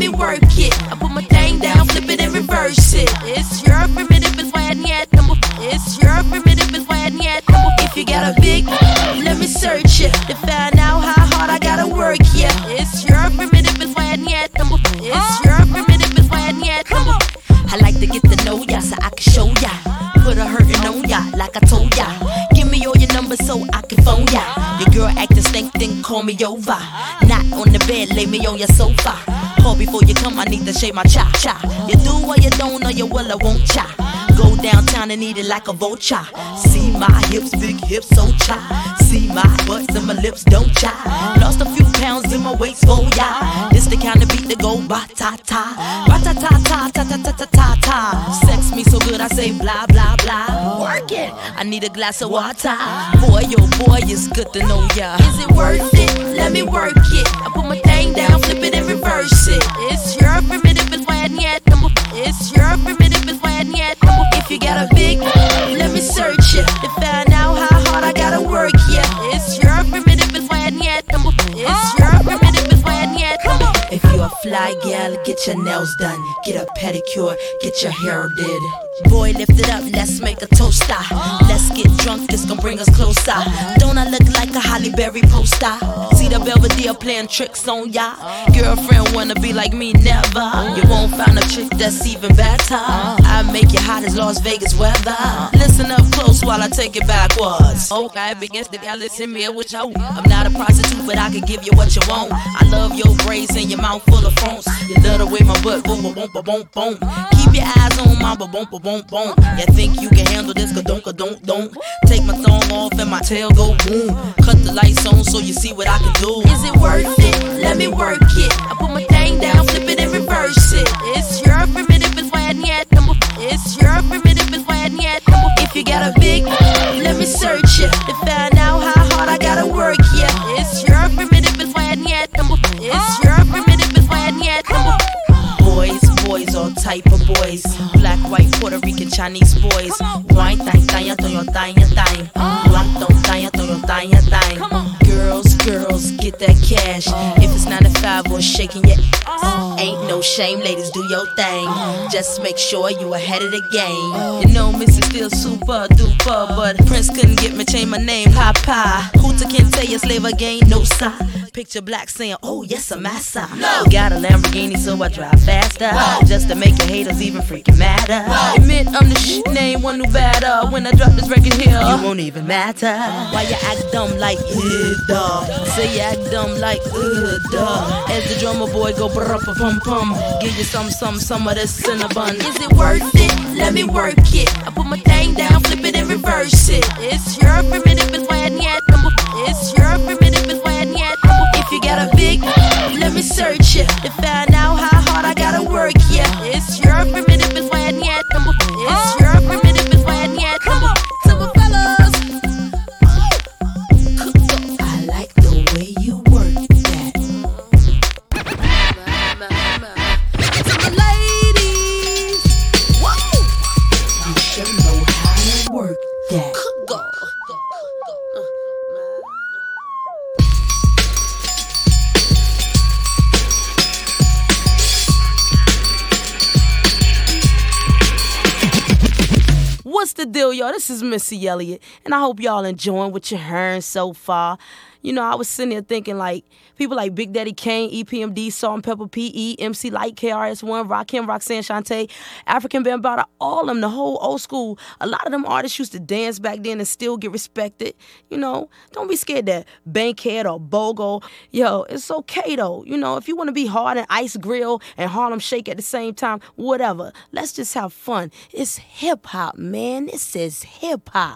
me work it. I put my thing down, flip it and reverse it. It's your primitive, it's why I need number. It's your primitive, it's why I need number. If you got a big, let me search it to find out how hard I gotta work. Yeah, it's your primitive, it's why I need number. It's your primitive, it's why I need number. I like to get to know ya so I can show ya. Put a hurtin' on ya like I told ya. Give me all your numbers so I can phone ya. Your girl acting stink, then call me over. Not on the bed, lay me on your sofa. Call before you come, I need to shave my cha-cha. You do or you don't, or you will or won't cha. Go downtown and eat it like a vulture. See my hips, big hips, so cha. See my butts and my lips, don't cha. Lost a few pounds in my waist, oh yeah. This the kind of beat that go ba-ta-ta. Ba-ta-ta-ta-ta-ta-ta-ta-ta. Sex me so good I say blah, blah, blah. Work it, I need a glass of water. Boy, oh boy, it's good to know ya. Is it worth it? Let me work it. I put my thing down, flip it and reverse it. It's your primitive, it's why I need number. It's your primitive, it's why I need number. If you got a big, let me search it to find out how hard I gotta work. Yeah, it's your primitive, it's why I need number. It's your primitive, it's why I need number. If you a fly gal, get your nails done, get a pedicure, get your hair did. Boy, lift it up, let's make a toaster. Let's get drunk, it's gonna bring us closer. Don't I look like a Halle Berry poster? See the Belvedere playing tricks on ya. Girlfriend wanna be like me, never. You won't find a chick that's even better. I make you hot as Las Vegas weather. Listen up close while I take it backwards. Okay, begins to listen me what you want. I'm not a prostitute, but I can give you what you want. I love your braids and your mouth full of phones. You love the way my butt boom, boom, boom, boom, boom. Keep your eyes on my boom, boom, boom, boom. You think you can handle this? Don't. Take my thumb off and my tail go boom. Cut the lights on so you see what I can do. Is it worth it? Let me work it. I put my thing down, flip it and reverse it. It's your primitive, it's why I need number. It's your primitive, it's why I need number. If you got a big, let me search it to find out how hard I gotta work. Yeah, it's your primitive, it's why I need number. It's your primitive, it's why I need number. Boys, all type of boys. Black, white, Puerto Rican, Chinese boys. Wine, thang, thang. Girls, get that cash. If it's 9 to 5 or shaking your ass, ain't no shame, ladies, do your thing. Just make sure you ahead of the game. You know, Missy still super duper, but Prince couldn't get me, change my name, Papa. Hooter can't tell you slave again, no sign. Picture black saying, oh yes, I'm massa. No. Got a Lamborghini, so I drive faster. Just to make your haters even freaking matter. Admit I'm the shit, name one new batter. When I drop this record here, you won't even matter. Why you act dumb like, dog? Say you act dumb like, dog. As the drummer boy go brr-pum-pum. Give you some of this cinnabon. Is it worth it? Let me work it. I put my thing down, flip it and reverse it. It's your primitive, it's why I need number. It's your primitive, it's why I need number. If you got a big, let me search it to find out how hard I gotta work. Yeah, it's your primitive, it's why I need number. It's your primitive, it's why I need number. Super fellas, I like the way you work that. Super ladies, whoa, you sure know how to work that. Go. What's the deal, y'all? This is Missy Elliott, and I hope y'all enjoying what you're hearing so far. You know, I was sitting there thinking, like, people like Big Daddy Kane, EPMD, Salt-N-Pepa, P.E., MC Light, KRS-One, Rakim, Roxanne Shante, African Bambaataa, all of them, the whole old school. A lot of them artists used to dance back then and still get respected. You know, don't be scared that Bankhead or Bogo. Yo, it's okay, though. You know, if you want to be hard and Ice Grill and Harlem Shake at the same time, whatever. Let's just have fun. It's hip-hop, man. This is hip-hop.